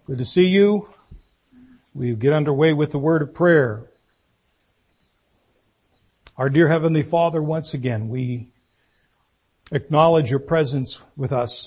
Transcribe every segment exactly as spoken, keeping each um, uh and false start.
Good to see you. We get underway with the word of prayer. Our dear Heavenly Father, once again, we acknowledge your presence with us.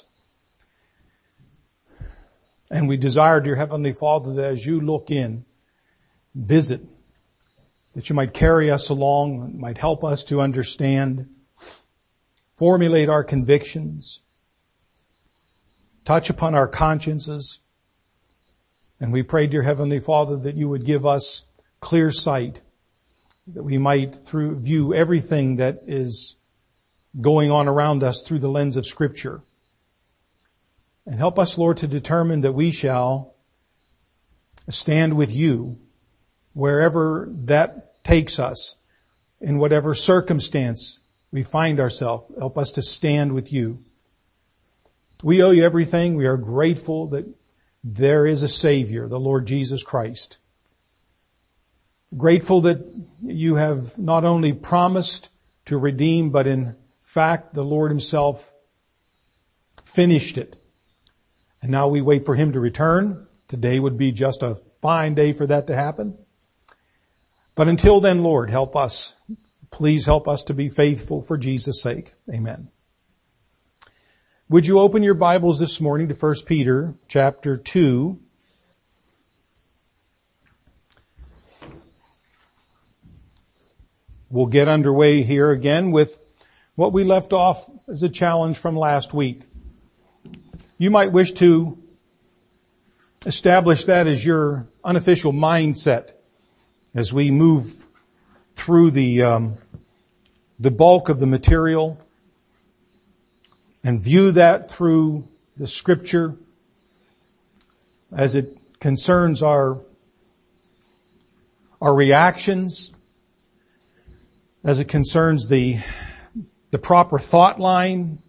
And we desire, dear Heavenly Father, that as you look in, visit, that you might carry us along, might help us to understand, formulate our convictions, touch upon our consciences. And we pray, dear Heavenly Father, that you would give us clear sight, that we might through view everything that is going on around us through the lens of Scripture. And help us, Lord, to determine that we shall stand with you wherever that takes us, in whatever circumstance we find ourselves. Help us to stand with you. We owe you everything. We are grateful that there is a Savior, the Lord Jesus Christ. Grateful that you have not only promised to redeem, but in fact, the Lord himself finished it. And now we wait for him to return. Today would be just a fine day for that to happen. But until then, Lord, help us. Please help us to be faithful for Jesus' sake. Amen. Would you open your Bibles this morning to First Peter chapter two. We'll get underway here again with what we left off as a challenge from last week. You might wish to establish that as your unofficial mindset as we move through the um, the bulk of the material and view that through the Scripture as it concerns our our reactions, as it concerns the the proper thought line.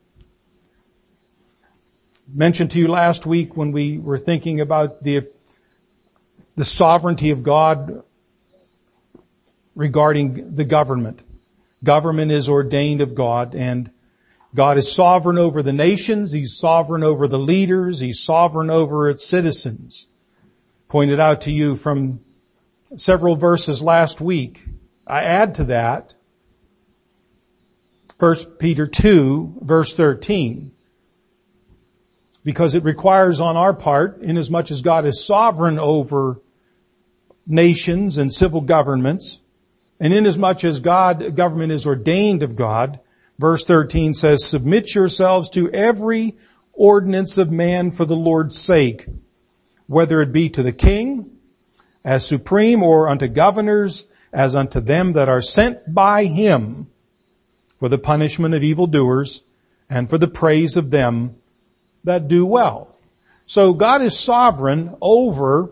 Mentioned to you last week when we were thinking about the the sovereignty of God regarding the government. Government is ordained of God, and God is sovereign over the nations. He's sovereign over the leaders. He's sovereign over its citizens. Pointed out to you from several verses last week. I add to that First Peter two, verse thirteen. Because it requires on our part, inasmuch as God is sovereign over nations and civil governments, and inasmuch as God, government is ordained of God, verse thirteen says, submit yourselves to every ordinance of man for the Lord's sake, whether it be to the king as supreme, or unto governors as unto them that are sent by him, for the punishment of evildoers and for the praise of them that do well. So God is sovereign over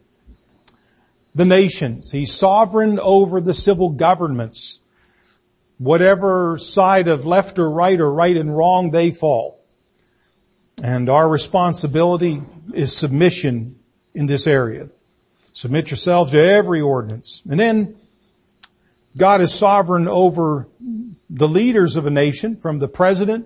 the nations. He's sovereign over the civil governments. Whatever side of left or right or right and wrong they fall. And our responsibility is submission in this area. Submit yourselves to every ordinance. And then God is sovereign over the leaders of a nation, from the president,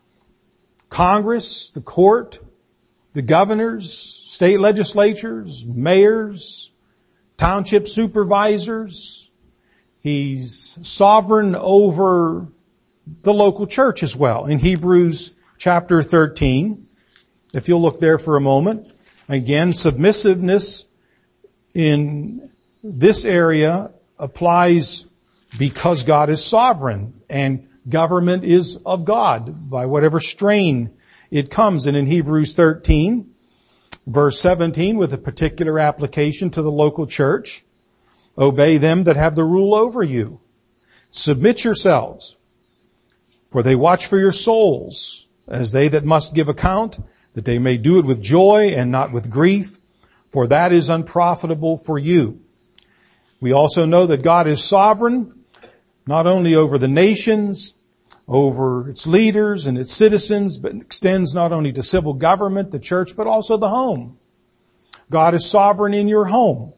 Congress, the court, the governors, state legislatures, mayors, township supervisors. He's sovereign over the local church as well. In Hebrews chapter thirteen, if you'll look there for a moment, again, submissiveness in this area applies because God is sovereign and government is of God by whatever strain it comes. And in Hebrews thirteen, verse seventeen, with a particular application to the local church, obey them that have the rule over you. Submit yourselves, for they watch for your souls, as they that must give account, that they may do it with joy and not with grief, for that is unprofitable for you. We also know that God is sovereign, not only over the nations, over its leaders and its citizens, but extends not only to civil government, the church, but also the home. God is sovereign in your home.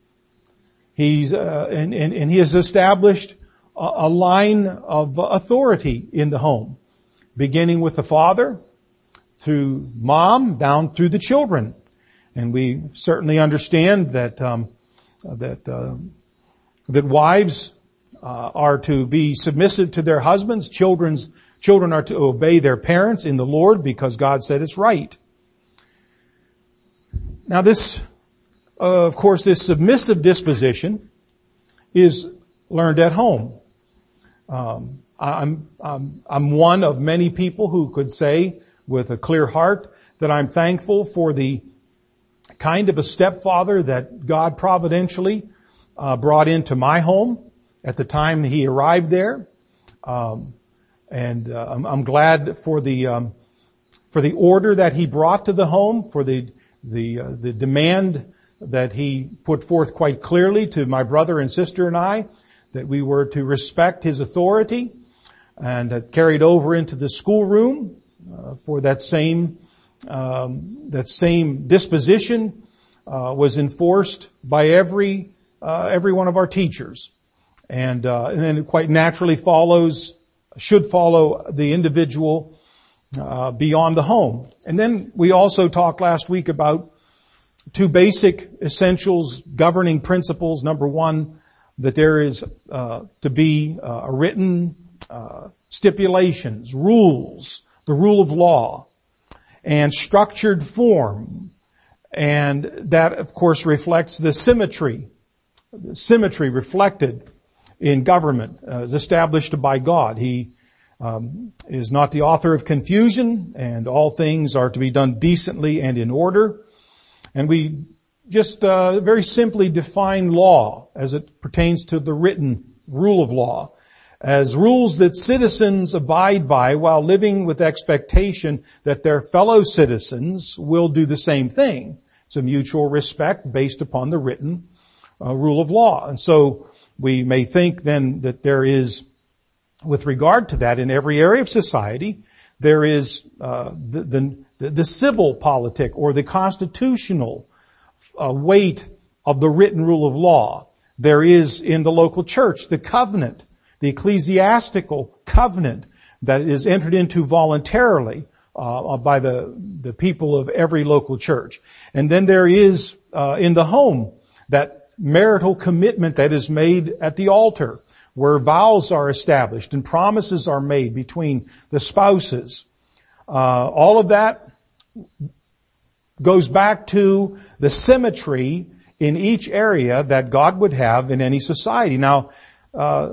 He's uh, and, and, and He has established a, a line of authority in the home, beginning with the father, through mom, down through the children. And we certainly understand that um, that uh, that wives uh, are to be submissive to their husbands. Children's children are to obey their parents in the Lord because God said it's right. Now, this, uh, of course, this submissive disposition is learned at home. Um, I'm, I'm I'm one of many people who could say with a clear heart that I'm thankful for the kind of a stepfather that God providentially uh, brought into my home at the time he arrived there, um, and uh, I'm, I'm glad for the um, for the order that he brought to the home, for the the uh, the demand that he put forth quite clearly to my brother and sister and I, that we were to respect his authority, and uh, carried over into the schoolroom uh, for that same um, that same disposition uh, was enforced by every uh, every one of our teachers, and uh, and then it quite naturally follows should follow the individual uh, beyond the home. And then we also talked last week about two basic essentials, governing principles. Number one, that there is uh, to be uh, a written uh, stipulations, rules, the rule of law, and structured form. And that, of course, reflects the symmetry, the symmetry reflected in government uh, is established by God. He um, is not the author of confusion, and all things are to be done decently and in order. And we just uh, very simply define law as it pertains to the written rule of law as rules that citizens abide by while living with expectation that their fellow citizens will do the same thing. It's a mutual respect based upon the written uh, rule of law. And so we may think then that there is, with regard to that, in every area of society, there is uh, the, the, the civil politic or the constitutional uh, weight of the written rule of law. There is in the local church the covenant, the ecclesiastical covenant that is entered into voluntarily uh, by the, the people of every local church. And then there is uh, in the home that marital commitment that is made at the altar, where vows are established and promises are made between the spouses. Uh, all of that goes back to the symmetry in each area that God would have in any society. Now, uh,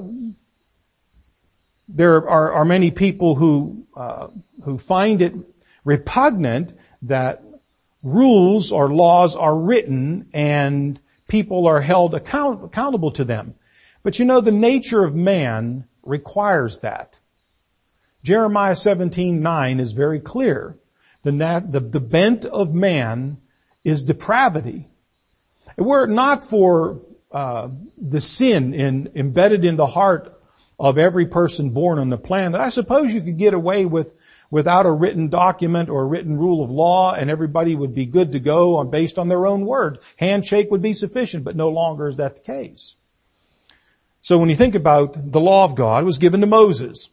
there are, are many people who uh, who find it repugnant that rules or laws are written and people are held account, accountable to them. But you know, the nature of man requires that. Jeremiah seventeen nine is very clear. The, nat, the, the bent of man is depravity. Were it not for uh, the sin in, embedded in the heart of every person born on the planet, I suppose you could get away with without a written document or a written rule of law, and everybody would be good to go on based on their own word. Handshake would be sufficient, but no longer is that the case. So when you think about the law of God, it was given to Moses.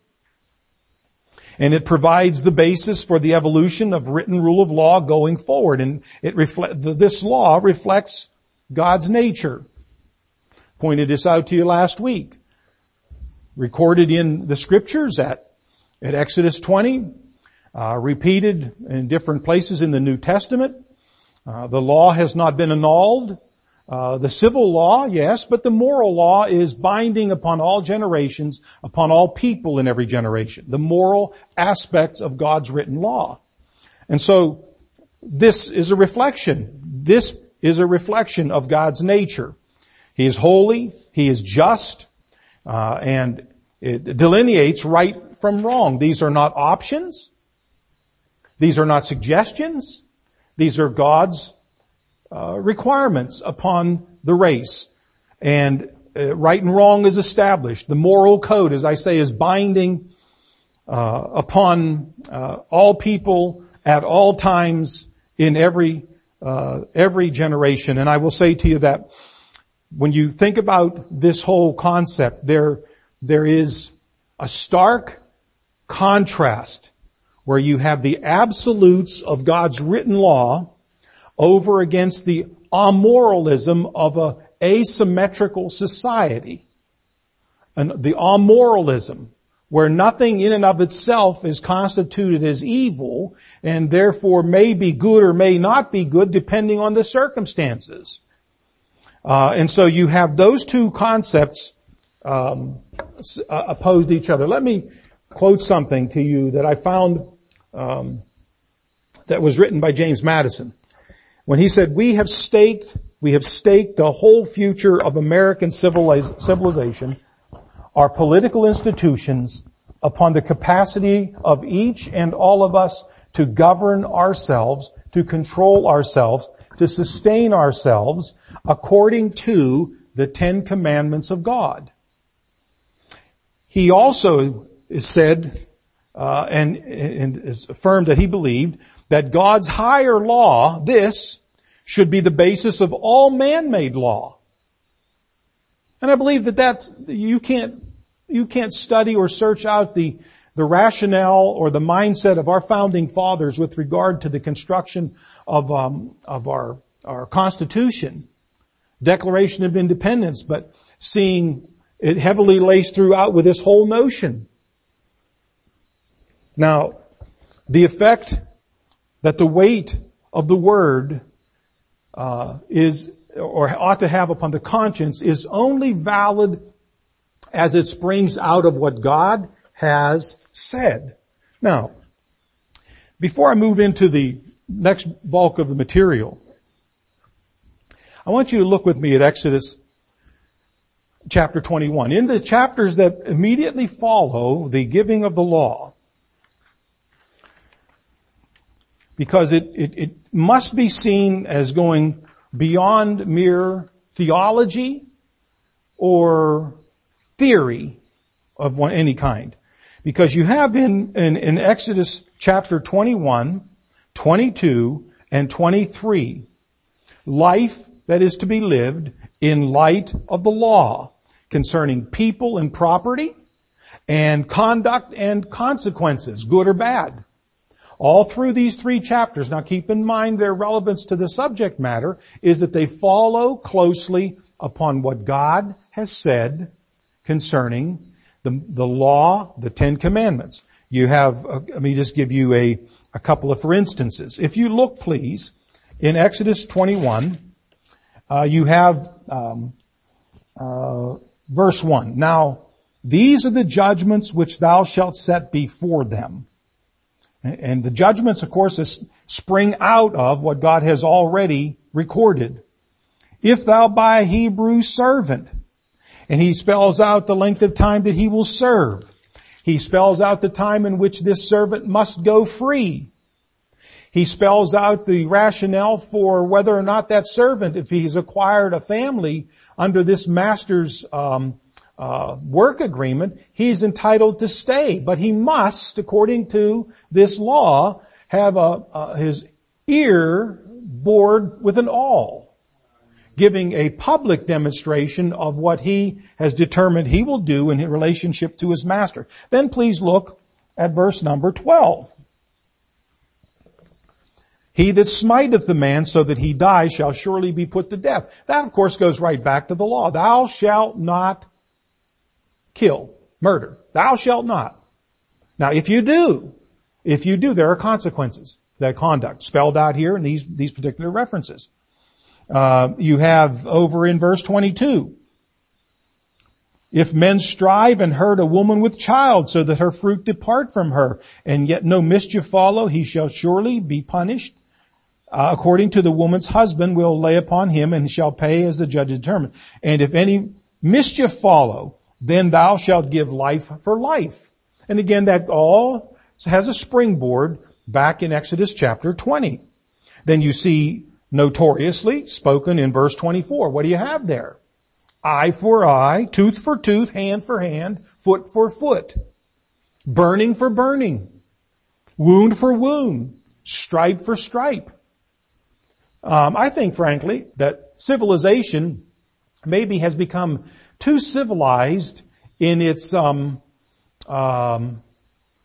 And it provides the basis for the evolution of written rule of law going forward. And it reflect, this law reflects God's nature. Pointed this out to you last week. Recorded in the scriptures at, at Exodus twenty, uh, repeated in different places in the New Testament. Uh, the law has not been annulled. Uh, the civil law, yes, but the moral law is binding upon all generations, upon all people in every generation. The moral aspects of God's written law. And so, this is a reflection. This is a reflection of God's nature. He is holy, He is just, uh, and it delineates right from wrong. These are not options. These are not suggestions. These are God's Uh, requirements upon the race. And uh, right and wrong is established. The moral code, as I say, is binding uh, upon uh, all people at all times in every uh, every generation. And I will say to you that when you think about this whole concept, there there is a stark contrast where you have the absolutes of God's written law over against the amoralism of a asymmetrical society. And the amoralism, where nothing in and of itself is constituted as evil, and therefore may be good or may not be good depending on the circumstances. Uh, and so you have those two concepts um, uh, opposed to each other. Let me quote something to you that I found um, that was written by James Madison. When he said, we have staked, we have staked the whole future of American civiliz- civilization, our political institutions, upon the capacity of each and all of us to govern ourselves, to control ourselves, to sustain ourselves according to the Ten Commandments of God. He also said, uh, and, and is affirmed that he believed that God's higher law, this, should be the basis of all man-made law. And I believe that that's, you can't, you can't study or search out the, the rationale or the mindset of our founding fathers with regard to the construction of, um, of our, our Constitution, Declaration of Independence, but seeing it heavily laced throughout with this whole notion. Now, the effect that the weight of the word uh, is or ought to have upon the conscience is only valid as it springs out of what God has said. Now, before I move into the next bulk of the material, I want you to look with me at Exodus chapter twenty-one. In the chapters that immediately follow the giving of the law, because it, it, it must be seen as going beyond mere theology or theory of one, any kind. Because you have in, in, in Exodus chapter twenty-one, twenty-two, and twenty-three, life that is to be lived in light of the law concerning people and property and conduct and consequences, good or bad. All through these three chapters, now keep in mind their relevance to the subject matter is that they follow closely upon what God has said concerning the, the law, the Ten Commandments. You have, uh, let me just give you a, a couple of for instances. If you look, please, in Exodus twenty-one, uh, you have um, uh, verse one. Now, these are the judgments which thou shalt set before them. And the judgments, of course, is spring out of what God has already recorded. If thou buy a Hebrew servant, and he spells out the length of time that he will serve. He spells out the time in which this servant must go free. He spells out the rationale for whether or not that servant, if he's acquired a family under this master's um, uh, work agreement, he's entitled to stay. But he must, according to this law, have a, uh, his ear bored with an awl, giving a public demonstration of what he has determined he will do in relationship to his master. Then please look at verse number twelve. He that smiteth the man so that he die shall surely be put to death. That, of course, goes right back to the law. Thou shalt not kill, murder. Thou shalt not. Now, if you do, if you do, there are consequences to that conduct spelled out here in these, these particular references. Uh, you have over in verse twenty-two, if men strive and hurt a woman with child so that her fruit depart from her, and yet no mischief follow, he shall surely be punished. Uh, according to the woman's husband will lay upon him, and shall pay as the judge determined. And if any mischief follow, then thou shalt give life for life. And again, that all has a springboard back in Exodus chapter twenty. Then you see notoriously spoken in verse twenty-four. What do you have there? Eye for eye, tooth for tooth, hand for hand, foot for foot, burning for burning, wound for wound, stripe for stripe. Um, I think, frankly, that civilization maybe has become too civilized in its, um, um,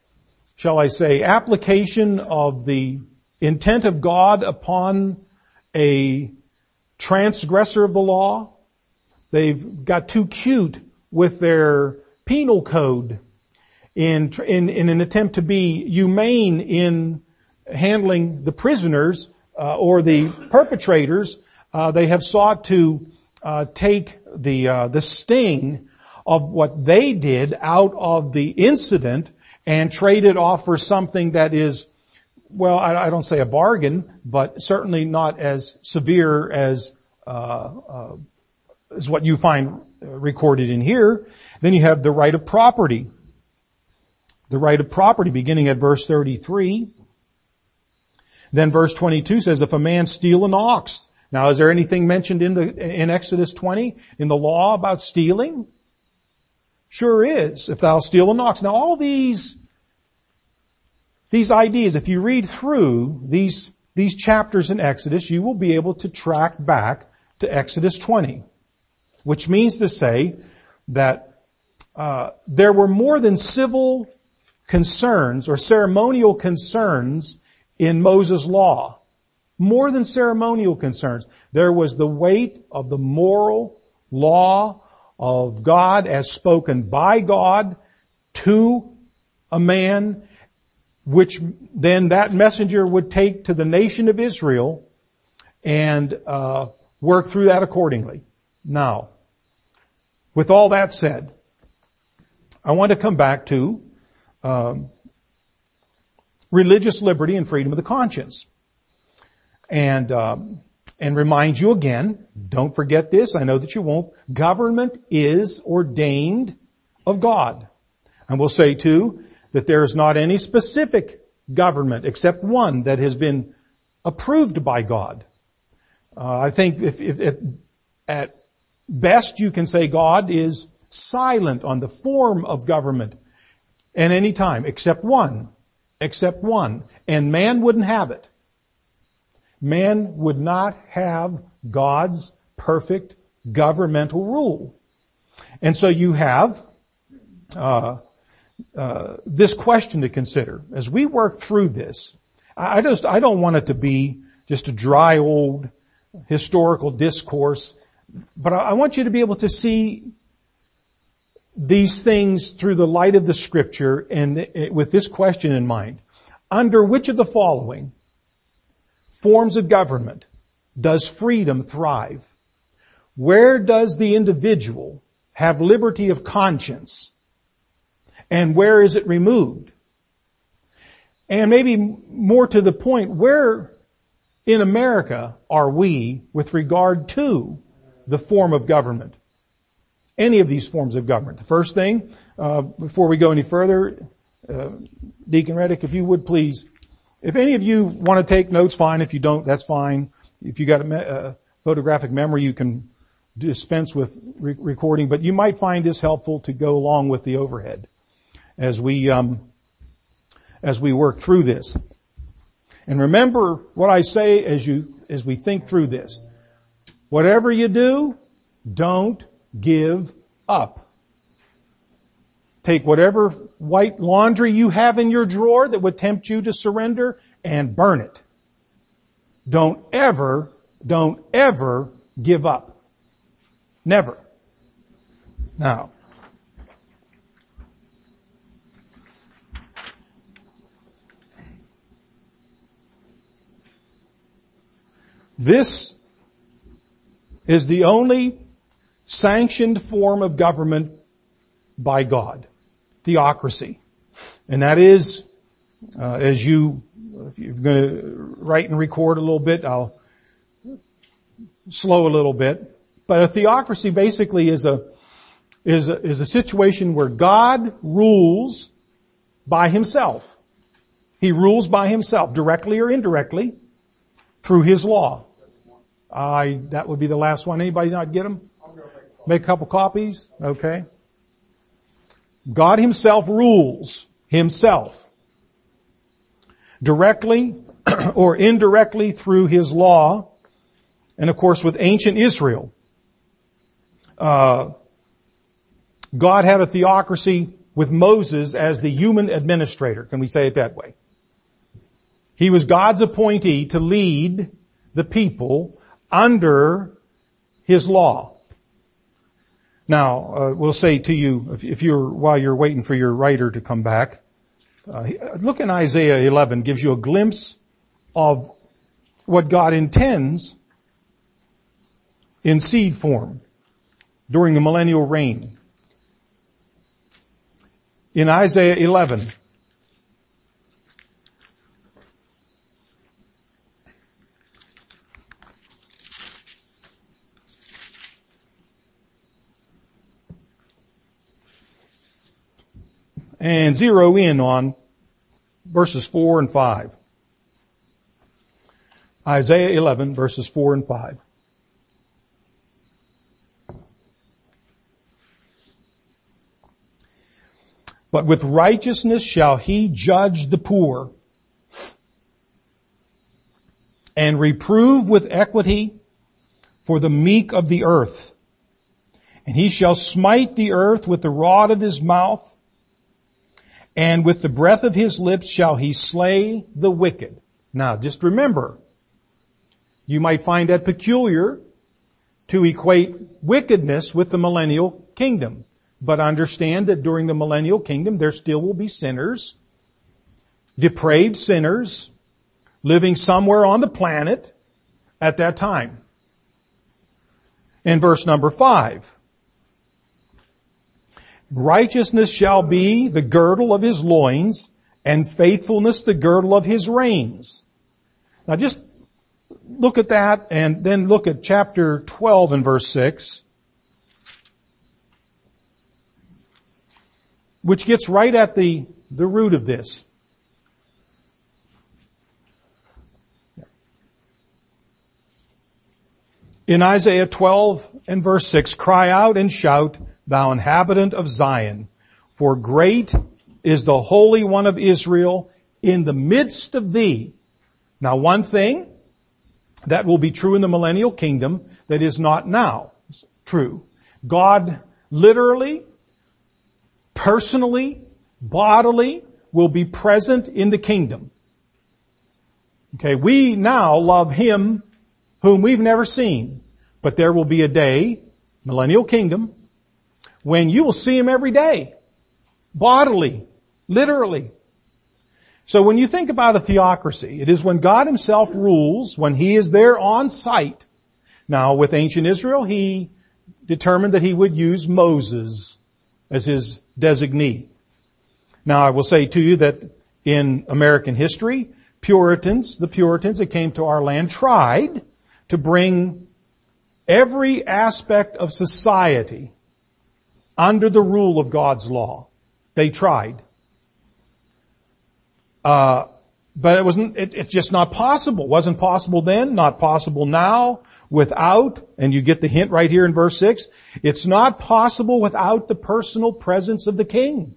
shall I say, application of the intent of God upon a transgressor of the law. They've got too cute with their penal code in, in, in an attempt to be humane in handling the prisoners uh, or the perpetrators. Uh, they have sought to uh, take the uh, the sting of what they did out of the incident and trade it off for something that is, well, I, I don't say a bargain, but certainly not as severe as uh, uh, as what you find recorded in here. Then you have the right of property. The right of property beginning at verse thirty-three. Then verse twenty-two says, if a man steal an ox. Now, is there anything mentioned in the in Exodus twenty in the law about stealing? Sure is. If thou steal an ox. Now, all these these ideas, if you read through these these chapters in Exodus, you will be able to track back to Exodus twenty, which means to say that uh, there were more than civil concerns or ceremonial concerns in Moses' law. More than ceremonial concerns. There was the weight of the moral law of God as spoken by God to a man, which then that messenger would take to the nation of Israel and uh, work through that accordingly. Now, with all that said, I want to come back to um, religious liberty and freedom of the conscience. And, um, and remind you again, don't forget this, I know that you won't, government is ordained of God. And we'll say too, that there is not any specific government except one that has been approved by God. Uh, I think if, if, if at best you can say God is silent on the form of government at any time, except one, except one. And man wouldn't have it. Man would not have God's perfect governmental rule. And so you have uh, uh, this question to consider. As we work through this, I just I don't want it to be just a dry old historical discourse, but I want you to be able to see these things through the light of the Scripture and with this question in mind. Under which of the following forms of government does freedom thrive? Where does the individual have liberty of conscience? And where is it removed? And maybe more to the point, where in America are we with regard to the form of government? Any of these forms of government. The first thing, uh, before we go any further, uh, Deacon Reddick, if you would please, if any of you want to take notes, fine. If you don't, that's fine. If you got a, me- a photographic memory, you can dispense with re- recording. But you might find this helpful to go along with the overhead as we um, as we work through this. And remember what I say as you as we think through this. Whatever you do, don't give up. Take whatever white laundry you have in your drawer that would tempt you to surrender and burn it. Don't ever, don't ever give up. Never. Now, this is the only sanctioned form of government by God. Theocracy. And that is, uh, as you, if you're going to write and record a little bit, I'll slow a little bit. But a theocracy basically is a, is a, is a situation where God rules by Himself. He rules by Himself, directly or indirectly, through His law. I, that would be the last one. Anybody not get them? Make a couple copies? Okay. God Himself rules Himself. Directly or indirectly through His law. And of course with ancient Israel, uh, God had a theocracy with Moses as the human administrator. Can we say it that way? He was God's appointee to lead the people under His law. Now, uh, we'll say to you, if, if you're, while you're waiting for your writer to come back, uh, look in Isaiah eleven, gives you a glimpse of what God intends in seed form during the millennial reign. In Isaiah eleven, and zero in on verses four and five. Isaiah eleven, verses four and five. But with righteousness shall He judge the poor, and reprove with equity for the meek of the earth. And He shall smite the earth with the rod of His mouth, and with the breath of His lips shall He slay the wicked. Now, just remember, you might find that peculiar to equate wickedness with the millennial kingdom. But understand that during the millennial kingdom, there still will be sinners, depraved sinners, living somewhere on the planet at that time. In verse number five, righteousness shall be the girdle of His loins, and faithfulness the girdle of His reins. Now just look at that, and then look at chapter twelve and verse six. Which gets right at the, the root of this. In Isaiah twelve and verse six, cry out and shout, thou inhabitant of Zion, for great is the Holy One of Israel in the midst of thee. Now, one thing that will be true in the millennial kingdom that is not now true. God literally, personally, bodily, will be present in the kingdom. Okay, we now love Him whom we've never seen. But there will be a day, millennial kingdom, when you will see Him every day. Bodily, literally. So when you think about a theocracy, it is when God Himself rules, when He is there on site. Now, with ancient Israel, He determined that He would use Moses as His designee. Now, I will say to you that in American history, Puritans, the Puritans that came to our land, tried to bring every aspect of society under the rule of God's law. They tried. Uh, but it wasn't, it, it's just not possible. Wasn't possible then, not possible now, without, and you get the hint right here in verse six, it's not possible without the personal presence of the King.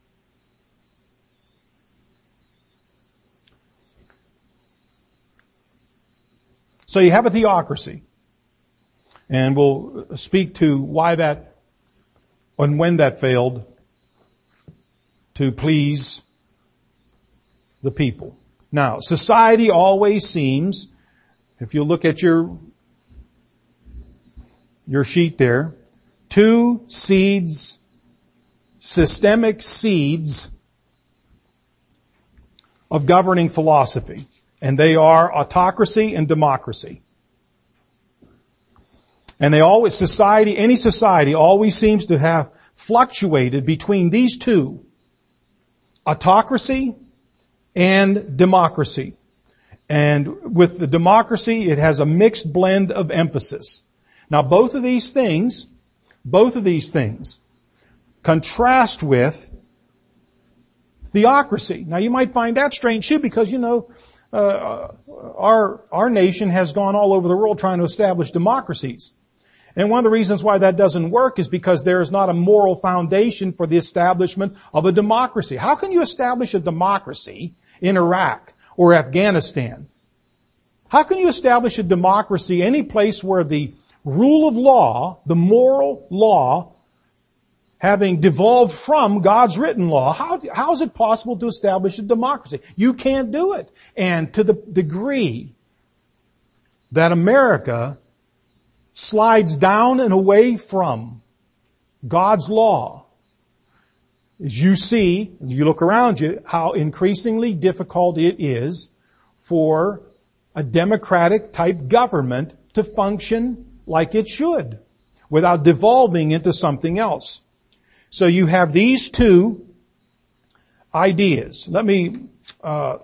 So you have a theocracy. And we'll speak to why that, and when that failed to please the people. Now, society always seems, if you look at your your sheet there, two seeds, systemic seeds of governing philosophy. And they are autocracy and democracy. And they always, society, any society always seems to have fluctuated between these two. Autocracy and democracy. And with the democracy, it has a mixed blend of emphasis. Now, both of these things, both of these things contrast with theocracy. Now, you might find that strange too, because, you know, uh, our, our nation has gone all over the world trying to establish democracies. And one of the reasons why that doesn't work is because there is not a moral foundation for the establishment of a democracy. How can you establish a democracy in Iraq or Afghanistan? How can you establish a democracy any place where the rule of law, the moral law, having devolved from God's written law, how, how is it possible to establish a democracy? You can't do it. And to the degree that America slides down and away from God's law, as you see, as you look around you, how increasingly difficult it is for a democratic type government to function like it should without devolving into something else. So you have these two ideas. Let me uh,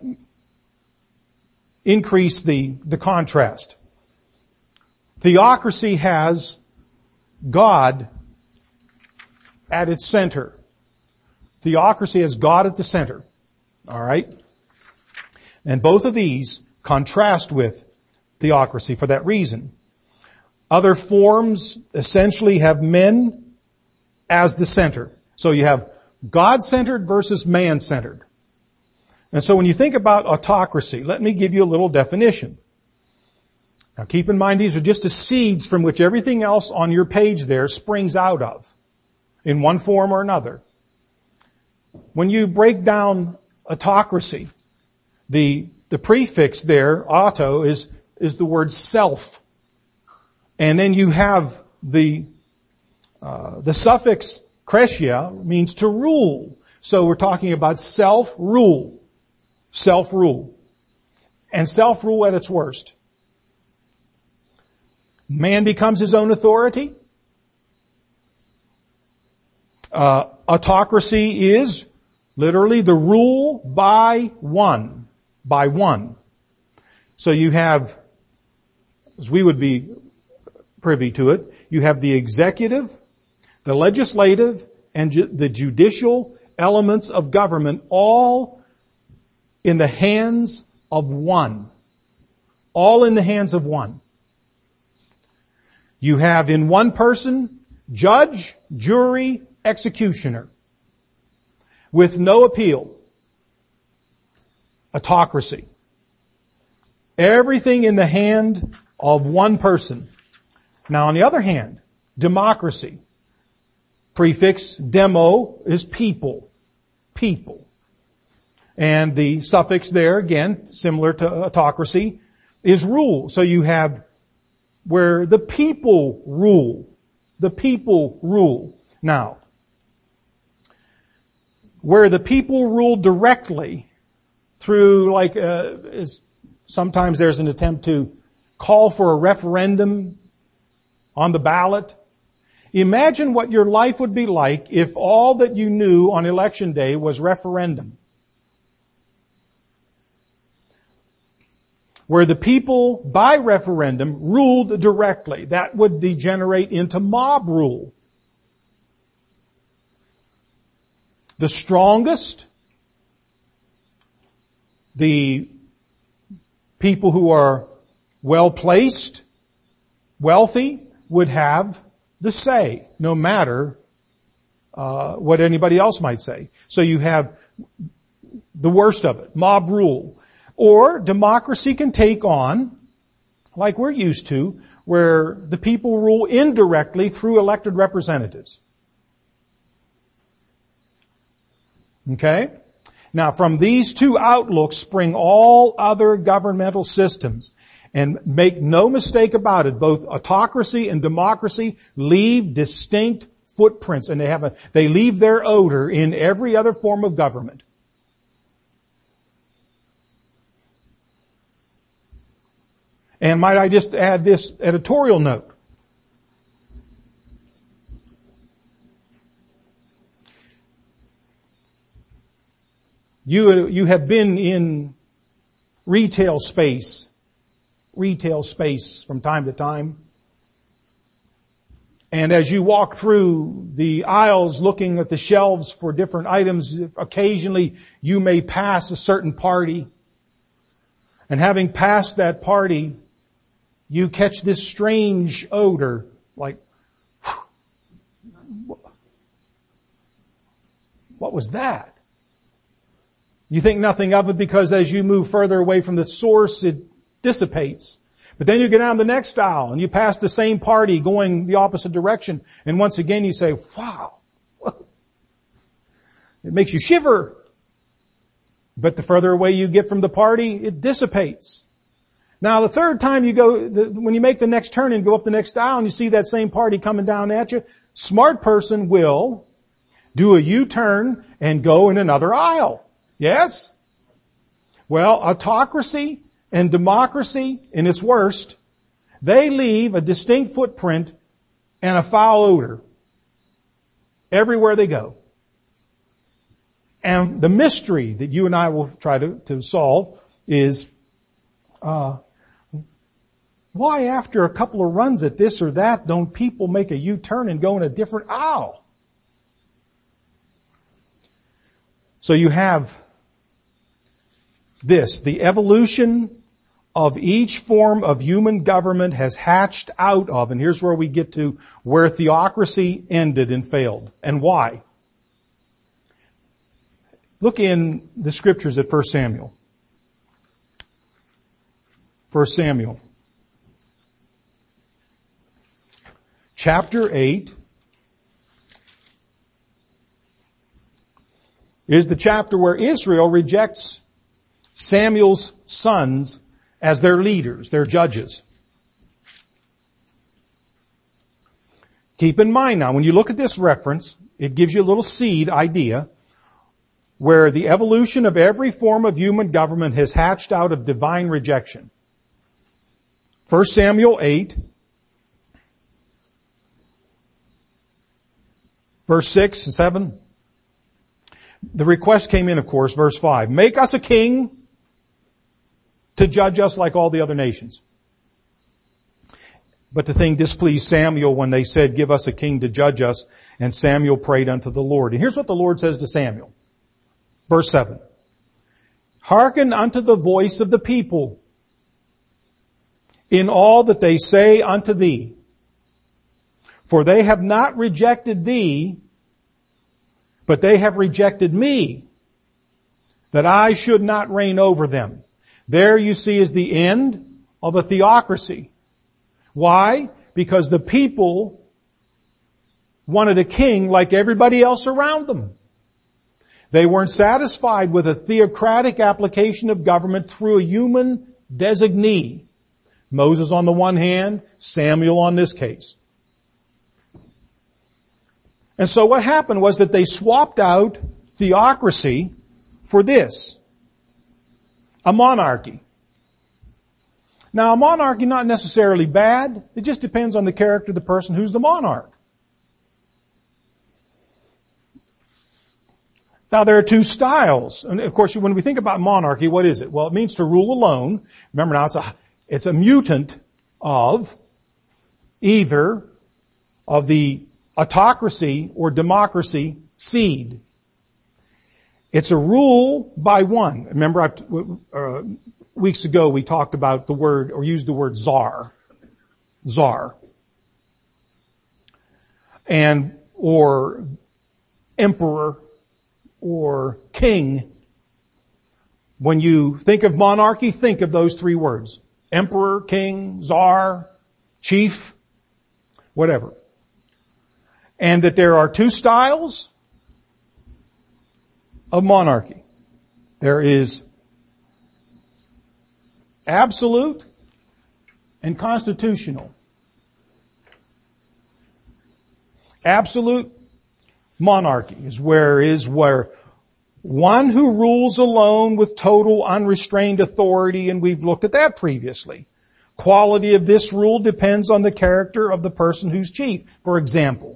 increase the, the contrast. Theocracy has God at its center. Theocracy has God at the center. All right? And both of these contrast with theocracy for that reason. Other forms essentially have men as the center. So you have God-centered versus man-centered. And so when you think about autocracy, let me give you a little definition. Now keep in mind these are just the seeds from which everything else on your page there springs out of, in one form or another. When you break down autocracy, the, the prefix there, auto, is, is the word self. And then you have the, uh, the suffix kretia means to rule. So we're talking about self-rule. Self-rule. And self-rule at its worst. Man becomes his own authority. Uh, autocracy is literally the rule by one. By one. So you have, as we would be privy to it, you have the executive, the legislative, and ju- the judicial elements of government all in the hands of one. All in the hands of one. You have in one person, judge, jury, executioner. With no appeal. Autocracy. Everything in the hand of one person. Now on the other hand, democracy. Prefix demo is people. People. And the suffix there, again, similar to autocracy, is rule. So you have where the people rule. The people rule. Now, where the people rule directly through, like, uh, is, sometimes there's an attempt to call for a referendum on the ballot. Imagine what your life would be like if all that you knew on election day was referendum. Where the people, by referendum, ruled directly. That would degenerate into mob rule. The strongest, the people who are well-placed, wealthy, would have the say, no matter uh, what anybody else might say. So you have the worst of it, mob rule. Or democracy can take on, like we're used to, where the people rule indirectly through elected representatives. Okay? Now from these two outlooks spring all other governmental systems. And make no mistake about it, both autocracy and democracy leave distinct footprints, and they have a, they leave their odor in every other form of government. And might I just add this editorial note? You, you have been in retail space, retail space from time to time. And as you walk through the aisles looking at the shelves for different items, occasionally you may pass a certain party. And having passed that party, you catch this strange odor, like, what was that? You think nothing of it because as you move further away from the source, it dissipates. But then you get down the next aisle and you pass the same party going the opposite direction. And once again you say, wow, it makes you shiver. But the further away you get from the party, it dissipates. Now the third time you go, the, when you make the next turn and go up the next aisle and you see that same party coming down at you, smart person will do a U-turn and go in another aisle. Yes? Well, autocracy and democracy in its worst, they leave a distinct footprint and a foul odor everywhere they go. And the mystery that you and I will try to, to solve is, uh, why after a couple of runs at this or that don't people make a U-turn and go in a different aisle? So you have this, the evolution of each form of human government has hatched out of, and here's where we get to where theocracy ended and failed, and why. Look in the scriptures at First Samuel. First Samuel. Chapter eight is the chapter where Israel rejects Samuel's sons as their leaders, their judges. Keep in mind now, when you look at this reference, it gives you a little seed idea where the evolution of every form of human government has hatched out of divine rejection. First Samuel eight, verse six and seven. The request came in, of course, verse five. Make us a king to judge us like all the other nations. But the thing displeased Samuel when they said, give us a king to judge us. And Samuel prayed unto the Lord. And here's what the Lord says to Samuel. Verse seven. Hearken unto the voice of the people in all that they say unto thee. For they have not rejected thee, but they have rejected me, that I should not reign over them. There you see is the end of a theocracy. Why? Because the people wanted a king like everybody else around them. They weren't satisfied with a theocratic application of government through a human designee. Moses on the one hand, Samuel on this case. And so what happened was that they swapped out theocracy for this. A monarchy. Now a monarchy not necessarily bad. It just depends on the character of the person who's the monarch. Now there are two styles. And of course when we think about monarchy, what is it? Well, it means to rule alone. Remember now it's a, it's a mutant of either of the autocracy or democracy seed. It's a rule by one. Remember, I've, uh, weeks ago we talked about the word, or used the word czar. Czar. And, or emperor, or king. When you think of monarchy, think of those three words. Emperor, king, czar, chief, whatever. And that there are two styles of monarchy. There is absolute and constitutional. Absolute monarchy is where is where one who rules alone with total unrestrained authority, and we've looked at that previously. Quality of this rule depends on the character of the person who's chief. For example,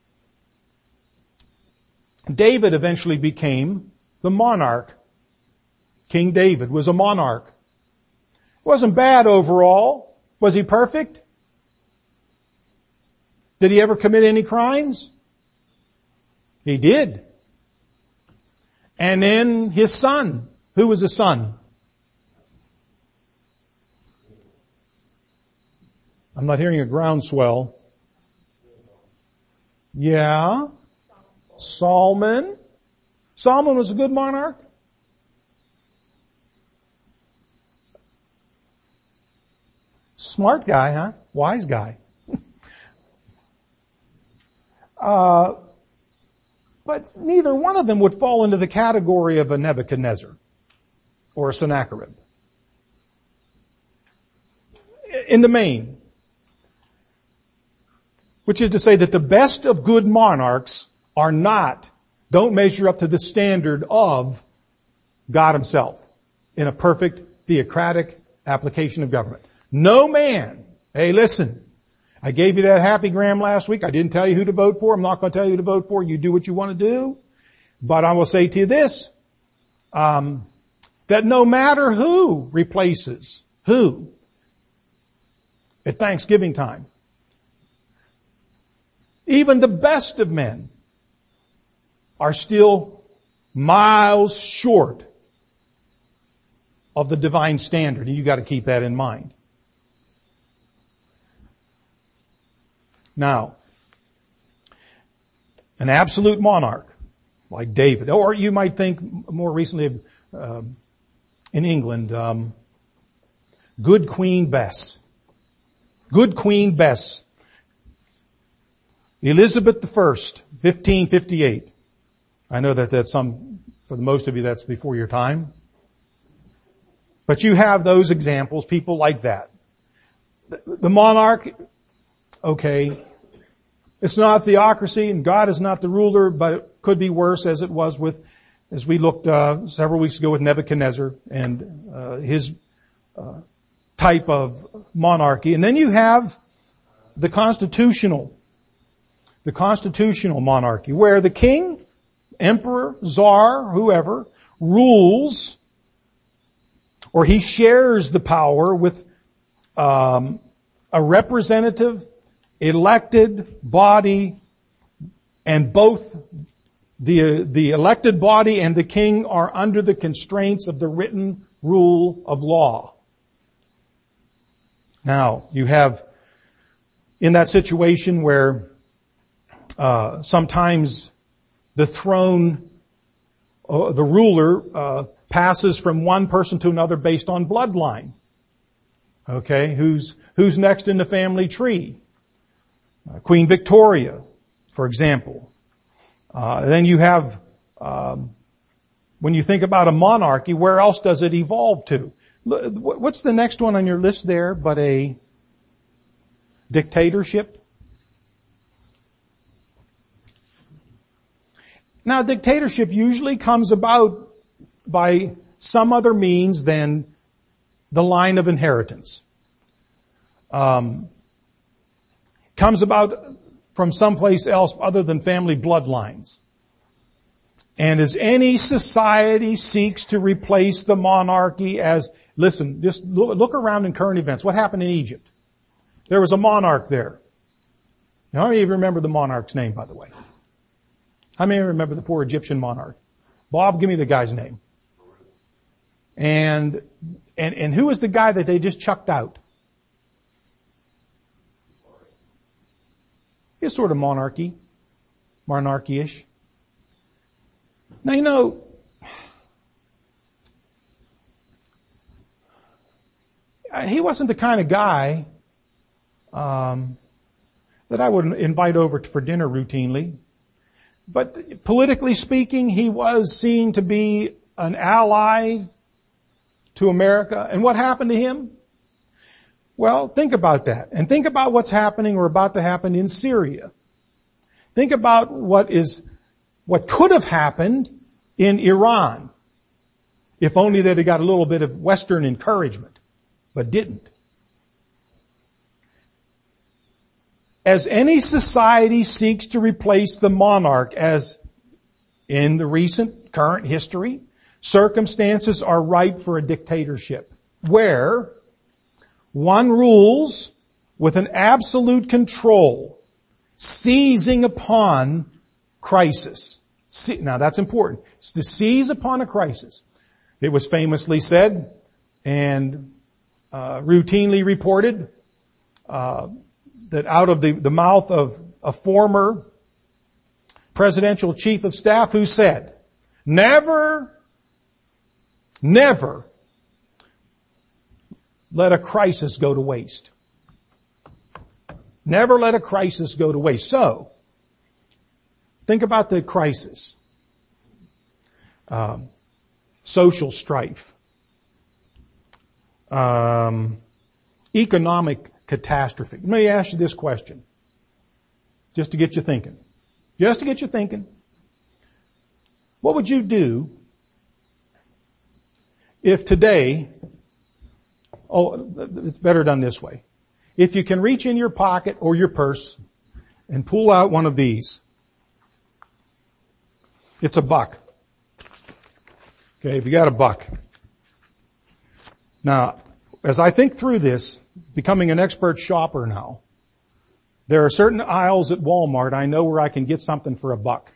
David eventually became the monarch. King David was a monarch. Wasn't bad overall. Was he perfect? Did he ever commit any crimes? He did. And then his son. Who was his son? I'm not hearing a groundswell. Yeah. Solomon. Solomon was a good monarch. Smart guy, huh? Wise guy. uh, but neither one of them would fall into the category of a Nebuchadnezzar or a Sennacherib. in the main. Which is to say that the best of good monarchs are not, don't measure up to the standard of God himself in a perfect theocratic application of government. No man, hey listen, I gave you that happy gram last week. I didn't tell you who to vote for. I'm not going to tell you who to vote for. You do what you want to do. But I will say to you this, um, that no matter who replaces who at Thanksgiving time, even the best of men are still miles short of the divine standard. And you got to keep that in mind. Now, an absolute monarch like David, or you might think more recently of, um, in England, um, good Queen Bess. Good Queen Bess. Elizabeth the First, fifteen fifty-eight. I know that that's some, for the most of you, that's before your time. But you have those examples, people like that. The, the monarch, okay, it's not a theocracy and God is not the ruler, but it could be worse, as it was with, as we looked uh, several weeks ago with Nebuchadnezzar and uh, his uh, type of monarchy. And then you have the constitutional, the constitutional monarchy, where the king, emperor, czar, whoever, rules, or he shares the power with um, a representative, elected body, and both the, the elected body and the king are under the constraints of the written rule of law. Now, you have in that situation where uh, sometimes the throne, uh, the ruler, uh, passes from one person to another based on bloodline. Okay, who's who's next in the family tree? Uh, Queen Victoria, for example. Uh, then you have, um, when you think about a monarchy, where else does it evolve to? What's the next one on your list there but a dictatorship? Now, dictatorship usually comes about by some other means than the line of inheritance. Um, comes about from someplace else other than family bloodlines. And as any society seeks to replace the monarchy as, listen, just look around in current events. What happened in Egypt? There was a monarch there. Now, how many of you remember the monarch's name, by the way? How many of you remember the poor Egyptian monarch? Bob, give me the guy's name. And, and, and who was the guy that they just chucked out? It's sort of monarchy, monarchy-ish. Now, you know, he wasn't the kind of guy um, that I would invite over for dinner routinely. But politically speaking, he was seen to be an ally to America. And what happened to him? Well, think about that. And think about what's happening or about to happen in Syria. Think about what is, what could have happened in Iran, if only they'd have got a little bit of Western encouragement, but didn't. As any society seeks to replace the monarch, as in the recent current history, circumstances are ripe for a dictatorship, where one rules with an absolute control, seizing upon crisis. Now that's important. It's to seize upon a crisis. It was famously said and uh, routinely reported uh, that out of the, the mouth of a former presidential chief of staff who said, never, never let a crisis go to waste. Never let a crisis go to waste. So, think about the crisis. Um, social strife. Um, economic catastrophe. Let me ask you this question, just to get you thinking. Just to get you thinking. What would you do if today, oh, it's better done this way. If you can reach in your pocket or your purse and pull out one of these, it's a buck. Okay, if you got a buck. Now, as I think through this, becoming an expert shopper now, there are certain aisles at Walmart I know where I can get something for a buck.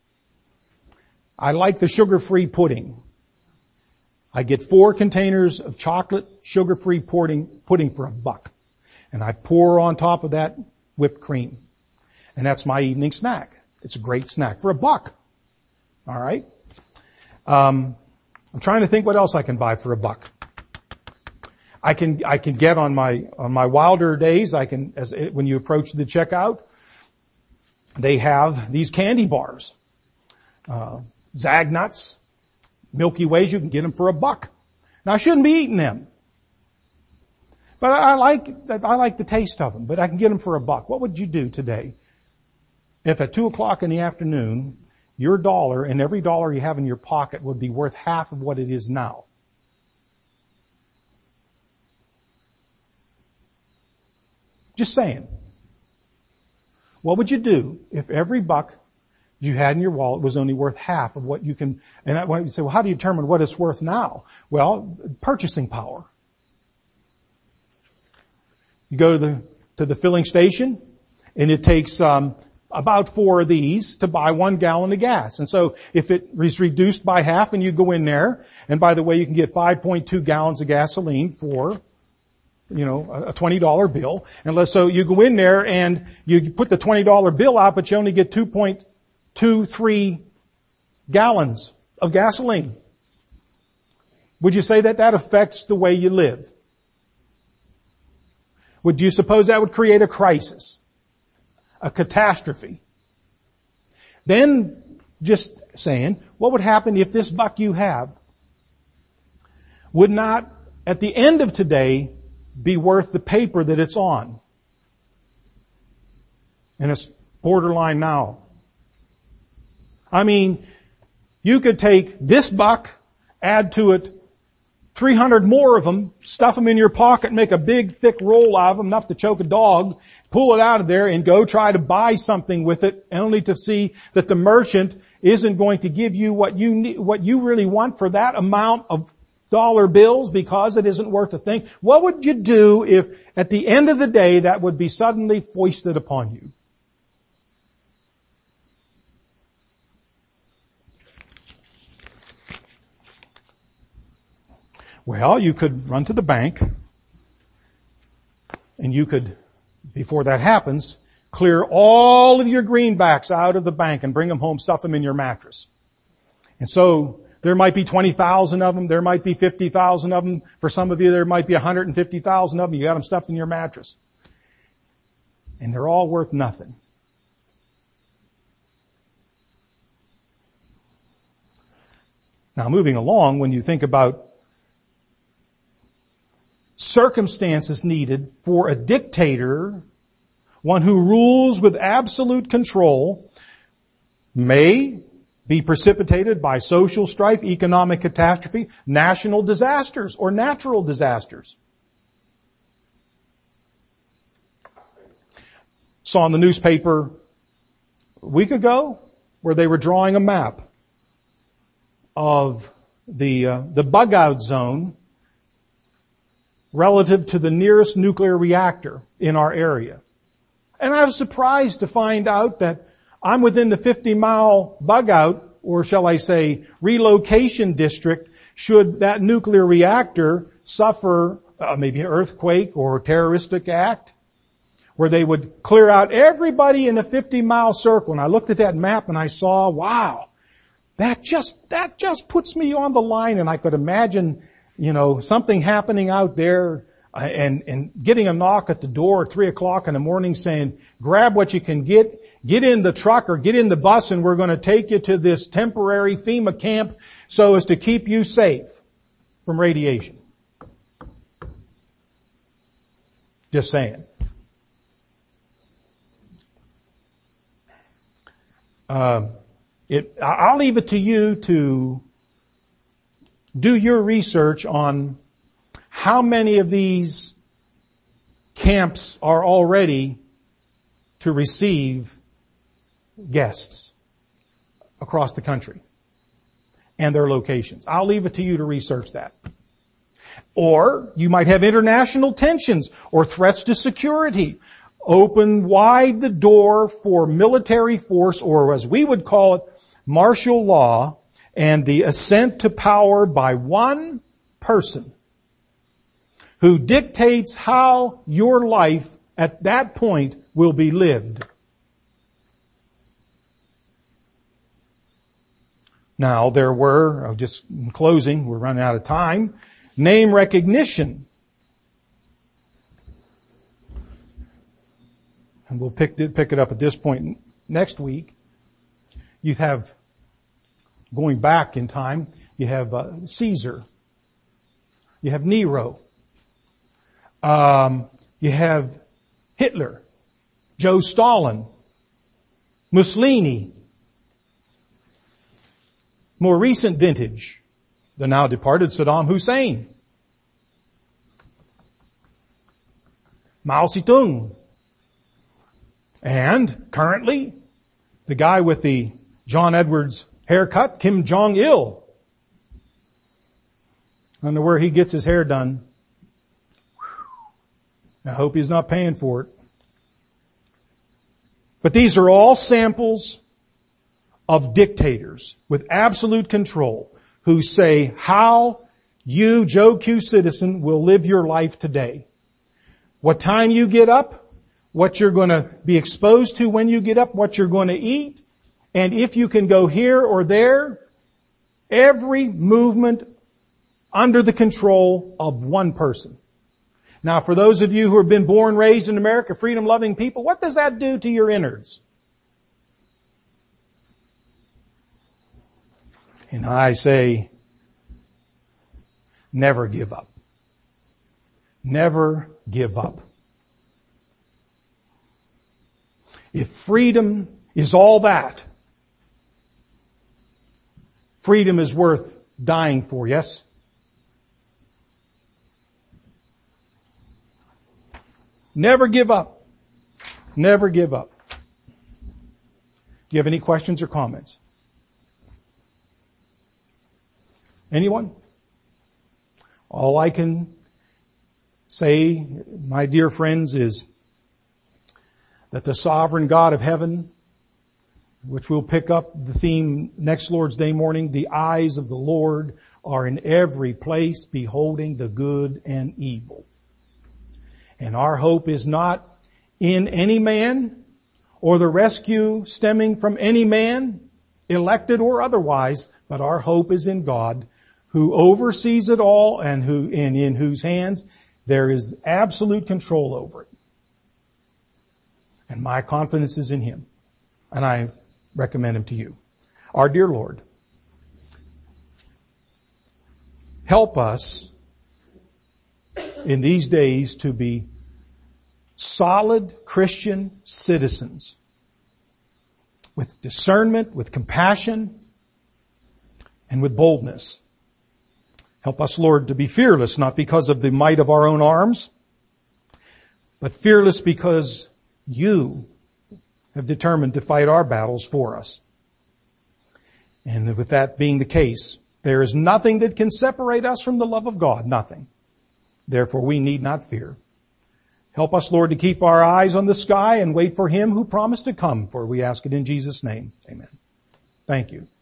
I like the sugar-free pudding. I get four containers of chocolate sugar-free pudding, pudding for a buck. And I pour on top of that whipped cream. And that's my evening snack. It's a great snack for a buck. All right? Um, I'm trying to think what else I can buy for a buck. I can, I can get on my, on my wilder days, I can, as, when you approach the checkout, they have these candy bars. Uh, Zagnuts, Milky Ways, you can get them for a buck. Now I shouldn't be eating them. But I, I like, I like the taste of them, but I can get them for a buck. What would you do today if at two o'clock in the afternoon, your dollar and every dollar you have in your pocket would be worth half of what it is now? Just saying. What would you do if every buck you had in your wallet was only worth half of what you can, and I want you to say, well, how do you determine what it's worth now? Well, purchasing power. You go to the, to the filling station, and it takes, um, about four of these to buy one gallon of gas. And so if it is reduced by half and you go in there, and by the way, you can get five point two gallons of gasoline for, you know, a twenty dollar bill. Unless so you go in there and you put the twenty dollar bill out, but you only get two point two three gallons of gasoline. Would you say that that affects the way you live? Would you suppose that would create a crisis? A catastrophe? Then, just saying, what would happen if this buck you have would not, at the end of today, be worth the paper that it's on? And it's borderline now. I mean, you could take this buck, add to it three hundred more of them, stuff them in your pocket, make a big thick roll out of them, enough to choke a dog, pull it out of there and go try to buy something with it, only to see that the merchant isn't going to give you what you need, what you really want for that amount of dollar bills because it isn't worth a thing. What would you do if at the end of the day that would be suddenly foisted upon you? Well, you could run to the bank and you could, before that happens, clear all of your greenbacks out of the bank and bring them home, stuff them in your mattress. And so there might be twenty thousand of them. There might be fifty thousand of them. For some of you, there might be one hundred fifty thousand of them. You got them stuffed in your mattress. And they're all worth nothing. Now, moving along, when you think about circumstances needed for a dictator, one who rules with absolute control, may be precipitated by social strife, economic catastrophe, national disasters, or natural disasters. Saw in the newspaper a week ago where they were drawing a map of the uh, the bug out zone relative to the nearest nuclear reactor in our area. And I was surprised to find out that I'm within the fifty mile bug out, or shall I say relocation district, should that nuclear reactor suffer uh, maybe an earthquake or a terroristic act, where they would clear out everybody in a fifty mile circle. And I looked at that map and I saw, wow, that just, that just puts me on the line. And I could imagine, you know, something happening out there uh, and, and getting a knock at the door at three o'clock in the morning saying, grab what you can get, get in the truck or get in the bus and we're going to take you to this temporary FEMA camp so as to keep you safe from radiation. Just saying. Uh, it, I'll leave it to you to do your research on how many of these camps are already to receive guests across the country and their locations. I'll leave it to you to research that. Or you might have international tensions or threats to security. Open wide the door for military force, or as we would call it, martial law, and the ascent to power by one person who dictates how your life at that point will be lived. Now, there were, just in closing, we're running out of time, name recognition. And we'll pick it, pick it up at this point next week. You have, going back in time, you have uh, Caesar. You have Nero. Um, you have Hitler, Joe Stalin, Mussolini. More recent vintage, the now departed Saddam Hussein, Mao Zedong, and currently the guy with the John Edwards haircut, Kim Jong-il. I don't know where he gets his hair done. I hope he's not paying for it. But these are all samples of dictators with absolute control who say how you, Joe Q. citizen, will live your life today. What time you get up, what you're going to be exposed to when you get up, what you're going to eat, and if you can go here or there, every movement under the control of one person. Now, for those of you who have been born, raised in America, freedom-loving people, what does that do to your innards? And I say, never give up. Never give up. If freedom is all that, freedom is worth dying for, yes? Never give up. Never give up. Do you have any questions or comments? Anyone? All I can say, my dear friends, is that the sovereign God of heaven, which we'll pick up the theme next Lord's Day morning, the eyes of the Lord are in every place, beholding the good and evil. And our hope is not in any man or the rescue stemming from any man, elected or otherwise, but our hope is in God, who oversees it all and who, and in whose hands there is absolute control over it. And my confidence is in Him. And I recommend Him to you. Our dear Lord, help us in these days to be solid Christian citizens with discernment, with compassion, and with boldness. Help us, Lord, to be fearless, not because of the might of our own arms, but fearless because You have determined to fight our battles for us. And with that being the case, there is nothing that can separate us from the love of God. Nothing. Therefore, we need not fear. Help us, Lord, to keep our eyes on the sky and wait for Him who promised to come, for we ask it in Jesus' name. Amen. Thank you.